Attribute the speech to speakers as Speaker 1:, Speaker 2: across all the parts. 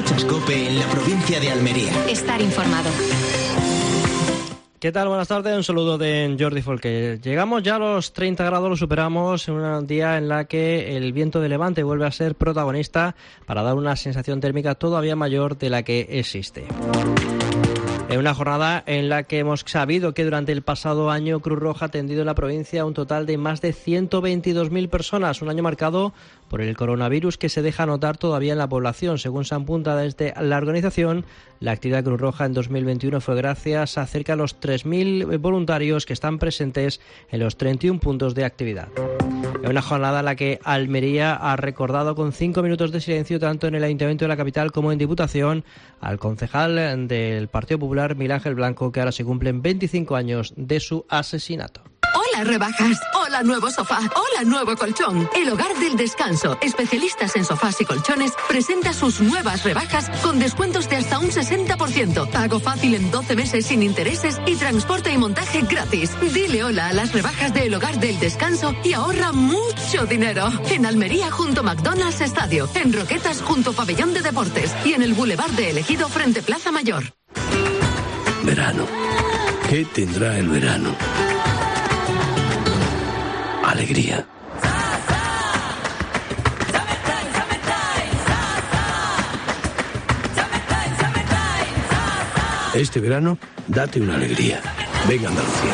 Speaker 1: Escuchas COPE en la provincia de Almería.
Speaker 2: Estar informado.
Speaker 3: ¿Qué tal? Buenas tardes, un saludo de Jordi Folquer. Llegamos ya a los 30 grados, lo superamos en un día en la que el viento de levante vuelve a ser protagonista para dar una sensación térmica todavía mayor de la que existe. En una jornada en la que hemos sabido que durante el pasado año Cruz Roja ha atendido en la provincia un total de más de 122.000 personas, un año marcado por el coronavirus que se deja notar todavía en la población. Según se apunta desde la organización, la actividad Cruz Roja en 2021 fue gracias a cerca de los 3.000 voluntarios que están presentes en los 31 puntos de actividad. En una jornada en la que Almería ha recordado con 5 minutos de silencio tanto en el Ayuntamiento de la capital como en Diputación al concejal del Partido Popular, Miguel Ángel Blanco, que ahora se cumplen 25 años de su asesinato.
Speaker 4: Hola rebajas, hola nuevo sofá, hola nuevo colchón. El Hogar del Descanso, especialistas en sofás y colchones, presenta sus nuevas rebajas con descuentos de hasta un 60%. Pago fácil en 12 meses sin intereses y transporte y montaje gratis. Dile hola a las rebajas de El Hogar del Descanso y ahorra mucho dinero. En Almería junto McDonald's Estadio, en Roquetas junto Pabellón de Deportes y en el Boulevard de Ejido frente Plaza Mayor.
Speaker 5: Verano. ¿Qué tendrá el verano? Alegría. Este verano, date una alegría. Venga Andalucía.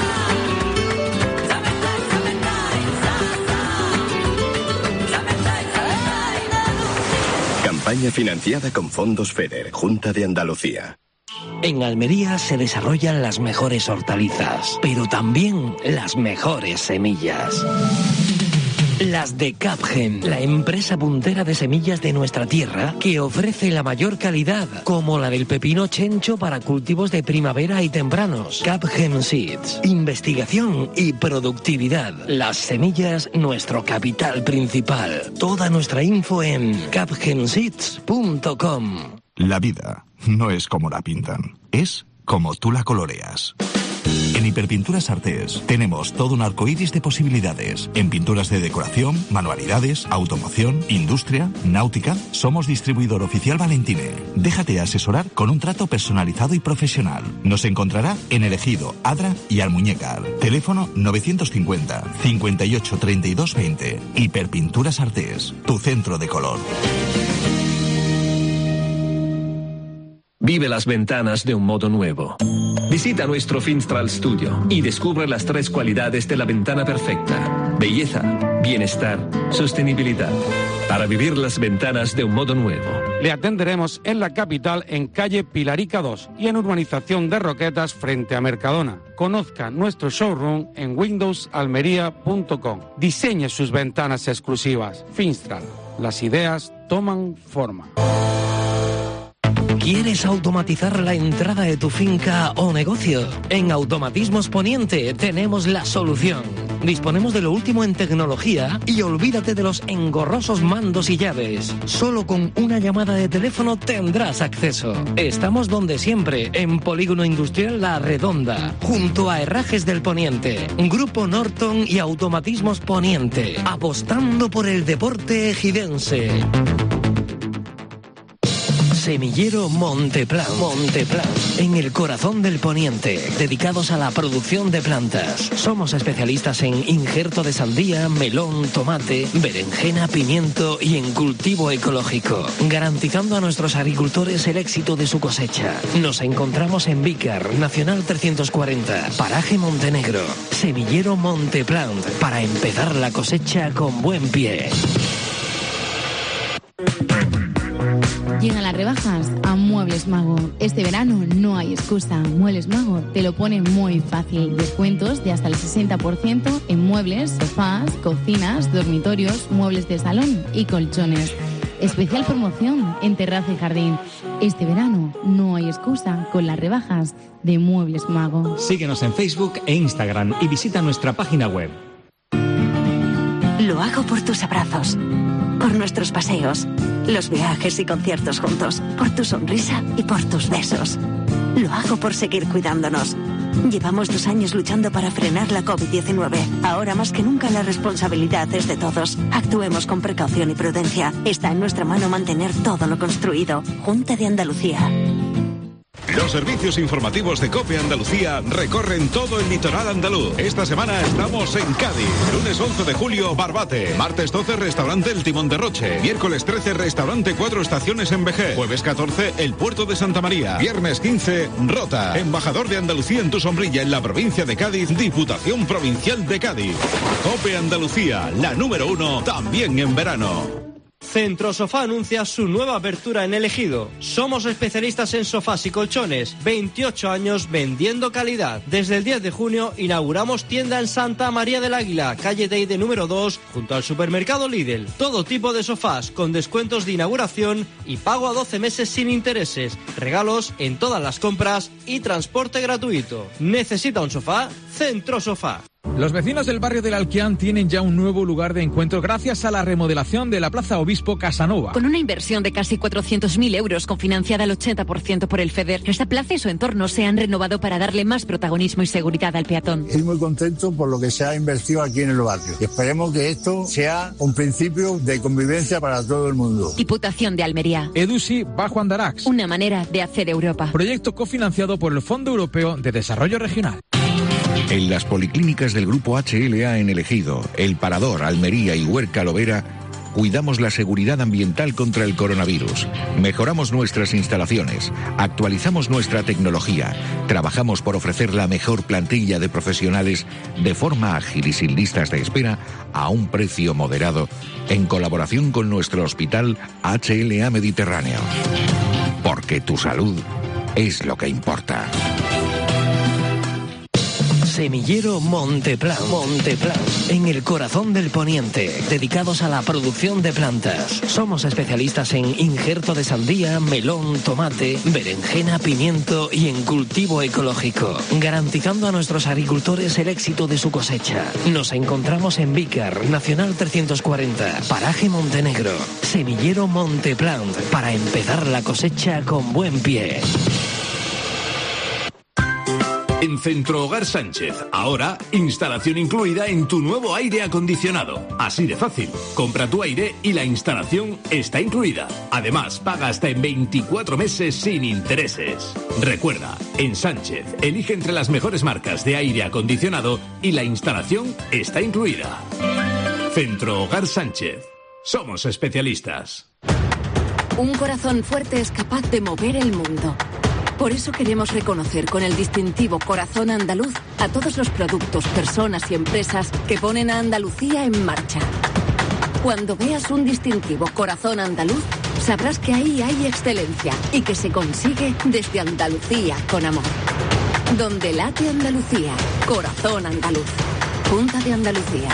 Speaker 6: Campaña financiada con fondos FEDER, Junta de Andalucía.
Speaker 7: En Almería se desarrollan las mejores hortalizas, pero también las mejores semillas. Las de Capgen, la empresa puntera de semillas de nuestra tierra que ofrece la mayor calidad, como la del pepino chencho para cultivos de primavera y tempranos. Capgen Seeds, investigación y productividad. Las semillas, nuestro capital principal. Toda nuestra info en capgenseeds.com.
Speaker 8: La vida no es como la pintan, es como tú la coloreas. En Hiperpinturas Artés tenemos todo un arcoíris de posibilidades. En pinturas de decoración, manualidades, automoción, industria, náutica, somos distribuidor oficial Valentine. Déjate asesorar con un trato personalizado y profesional. Nos encontrará en El Ejido, Adra y Almuñécar. Teléfono 950 58 32 20. Hiperpinturas Artés, tu centro de color.
Speaker 9: Vive las ventanas de un modo nuevo. Visita nuestro Finstral Studio y descubre las 3 cualidades de la ventana perfecta: belleza, bienestar, sostenibilidad. Para vivir las ventanas de un modo nuevo.
Speaker 10: Le atenderemos en la capital, en calle Pilarica 2 y en urbanización de Roquetas frente a Mercadona. Conozca nuestro showroom en windowsalmeria.com. Diseñe sus ventanas exclusivas. Finstral. Las ideas toman forma.
Speaker 7: ¿Quieres automatizar la entrada de tu finca o negocio? En Automatismos Poniente tenemos la solución. Disponemos de lo último en tecnología y olvídate de los engorrosos mandos y llaves. Solo con una llamada de teléfono tendrás acceso. Estamos donde siempre, en Polígono Industrial La Redonda, junto a Herrajes del Poniente, Grupo Norton y Automatismos Poniente, apostando por el deporte ejidense. Semillero Monteplan, en el corazón del Poniente, dedicados a la producción de plantas. Somos especialistas en injerto de sandía, melón, tomate, berenjena, pimiento y en cultivo ecológico, garantizando a nuestros agricultores el éxito de su cosecha. Nos encontramos en Vícar, Nacional 340, Paraje Montenegro. Semillero Monteplan, para empezar la cosecha con buen pie.
Speaker 2: Llegan las rebajas a Muebles Mago. Este verano no hay excusa. Muebles Mago te lo pone muy fácil. Descuentos de hasta el 60% en muebles, sofás, cocinas, dormitorios, muebles de salón y colchones. Especial promoción en terraza y jardín. Este verano no hay excusa con las rebajas de Muebles Mago.
Speaker 11: Síguenos en Facebook e Instagram y visita nuestra página web.
Speaker 12: Lo hago por tus abrazos, por nuestros paseos, los viajes y conciertos juntos, por tu sonrisa y por tus besos. Lo hago por seguir cuidándonos, Llevamos 2 años luchando para frenar la COVID-19. Ahora más que nunca la responsabilidad es de todos. Actuemos con precaución y prudencia. Está en nuestra mano mantener todo lo construido. Junta de Andalucía.
Speaker 13: Los servicios informativos de COPE Andalucía recorren todo el litoral andaluz. Esta semana estamos en Cádiz. Lunes 11 de julio, Barbate. Martes 12, restaurante El Timón de Roche. Miércoles 13, restaurante 4 Estaciones en Vejer. Jueves 14, el Puerto de Santa María. Viernes 15, Rota. Embajador de Andalucía en tu sombrilla en la provincia de Cádiz, Diputación Provincial de Cádiz. COPE Andalucía, la número 1, también en verano.
Speaker 3: Centro Sofá anuncia su nueva apertura en El Ejido. Somos especialistas en sofás y colchones. 28 años vendiendo calidad. Desde el 10 de junio inauguramos tienda en Santa María del Águila, calle Teide número 2, junto al supermercado Lidl. Todo tipo de sofás con descuentos de inauguración y pago a 12 meses sin intereses. Regalos en todas las compras y transporte gratuito. ¿Necesita un sofá? Centro Sofá.
Speaker 14: Los vecinos del barrio del Alquián tienen ya un nuevo lugar de encuentro gracias a la remodelación de la Plaza Obispo Casanova.
Speaker 15: Con una inversión de casi 400.000 euros cofinanciada al 80% por el FEDER, esta plaza y su entorno se han renovado para darle más protagonismo y seguridad al peatón.
Speaker 16: Estoy muy contento por lo que se ha invertido aquí en el barrio. Y esperemos que esto sea un principio de convivencia para todo el mundo.
Speaker 15: Diputación de Almería.
Speaker 14: Edusi Bajo Andarax.
Speaker 15: Una manera de hacer Europa.
Speaker 14: Proyecto cofinanciado por el Fondo Europeo de Desarrollo Regional.
Speaker 17: En las policlínicas del Grupo HLA en El Ejido, El Parador, Almería y Huerca Lovera, cuidamos la seguridad ambiental contra el coronavirus, mejoramos nuestras instalaciones, actualizamos nuestra tecnología, trabajamos por ofrecer la mejor plantilla de profesionales de forma ágil y sin listas de espera a un precio moderado, en colaboración con nuestro hospital HLA Mediterráneo. Porque tu salud es lo que importa.
Speaker 7: Semillero Monteplan. Monteplan, en el corazón del poniente, dedicados a la producción de plantas. Somos especialistas en injerto de sandía, melón, tomate, berenjena, pimiento y en cultivo ecológico, garantizando a nuestros agricultores el éxito de su cosecha. Nos encontramos en Vícar, Nacional 340, Paraje Montenegro. Semillero Monteplan, para empezar la cosecha con buen pie.
Speaker 18: En Centro Hogar Sánchez, ahora, instalación incluida en tu nuevo aire acondicionado. Así de fácil. Compra tu aire y la instalación está incluida. Además, paga hasta en 24 meses sin intereses. Recuerda, en Sánchez, elige entre las mejores marcas de aire acondicionado y la instalación está incluida. Centro Hogar Sánchez. Somos especialistas.
Speaker 4: Un corazón fuerte es capaz de mover el mundo. Por eso queremos reconocer con el distintivo Corazón Andaluz a todos los productos, personas y empresas que ponen a Andalucía en marcha. Cuando veas un distintivo Corazón Andaluz, sabrás que ahí hay excelencia y que se consigue desde Andalucía con amor. Donde late Andalucía, Corazón Andaluz. Junta de Andalucía.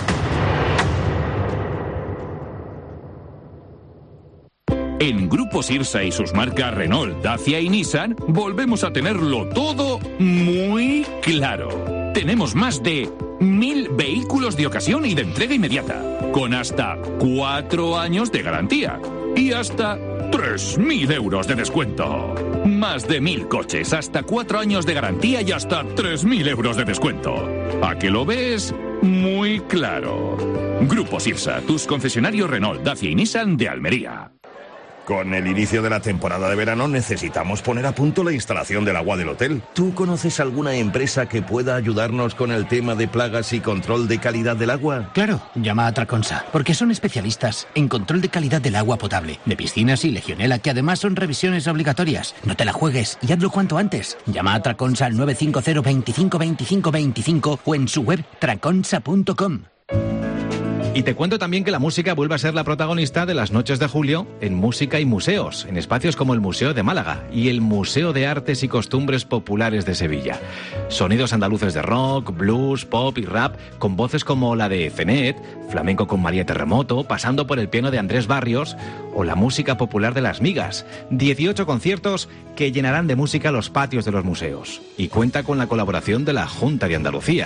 Speaker 19: En Grupo Sirsa y sus marcas Renault, Dacia y Nissan, volvemos a tenerlo todo muy claro. Tenemos más de 1.000 vehículos de ocasión y de entrega inmediata, con hasta 4 años de garantía y hasta 3.000 euros de descuento. Más de 1.000 coches, hasta 4 años de garantía y hasta 3.000 euros de descuento. ¿A que lo ves? Muy claro. Grupo Sirsa, tus concesionarios Renault, Dacia y Nissan de Almería.
Speaker 20: Con el inicio de la temporada de verano necesitamos poner a punto la instalación del agua del hotel. ¿Tú conoces alguna empresa que pueda ayudarnos con el tema de plagas y control de calidad del agua?
Speaker 21: Claro, llama a Traconsa, porque son especialistas en control de calidad del agua potable, de piscinas y legionela, que además son revisiones obligatorias. No te la juegues y hazlo cuanto antes. Llama a Traconsa al 950 25 25 25 o en su web traconsa.com.
Speaker 11: Y te cuento también que la música vuelve a ser la protagonista de las noches de julio en Música y Museos, en espacios como el Museo de Málaga y el Museo de Artes y Costumbres Populares de Sevilla. Sonidos andaluces de rock, blues, pop y rap, con voces como la de Zenet, flamenco con María Terremoto, pasando por el piano de Andrés Barrios o la música popular de Las Migas. 18 conciertos que llenarán de música los patios de los museos. Y cuenta con la colaboración de la Junta de Andalucía.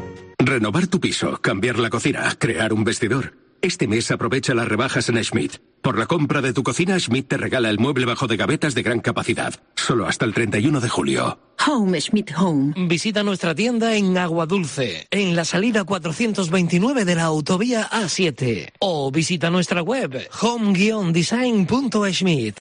Speaker 22: Renovar tu piso, cambiar la cocina, crear un vestidor. Este mes aprovecha las rebajas en Schmidt.
Speaker 1: Por la compra de tu cocina, Schmidt te regala el mueble bajo de gavetas de gran capacidad. Solo hasta el 31 de julio.
Speaker 7: Home, Schmidt Home. Visita nuestra tienda en Aguadulce, en la salida 429 de la autovía A7. O visita nuestra web, home-design.schmidt.